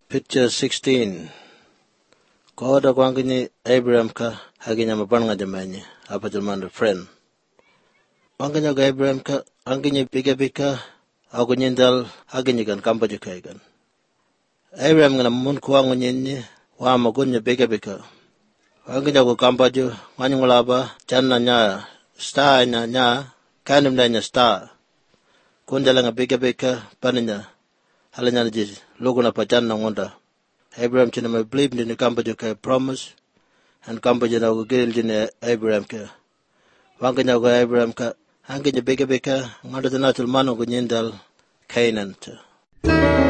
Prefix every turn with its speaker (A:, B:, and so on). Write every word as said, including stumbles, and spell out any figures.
A: Picture sixteen. Koda kwangini Abraham ka haginya mapanga jamani hapa jamani friend. Wanganya ga Abraham ka anginya pika pika aku nyendal haginya kan kampa juga kan. Abraham ngana mun kuangu nyenye wa magunya pika pika. Wanganya ko kampa jo wanyung laba janna nya star nya nya kanim nya star. Kundala nga pika pika paninya halanya ji logo na pajan na ngonda. Abraham china may believe ni kamba jo kay promise and kamba jo na ugil jine Abraham ka. Wanga nya ko Abraham ka hangi nya beka beka ngada na tul mano go nyendal Canaan.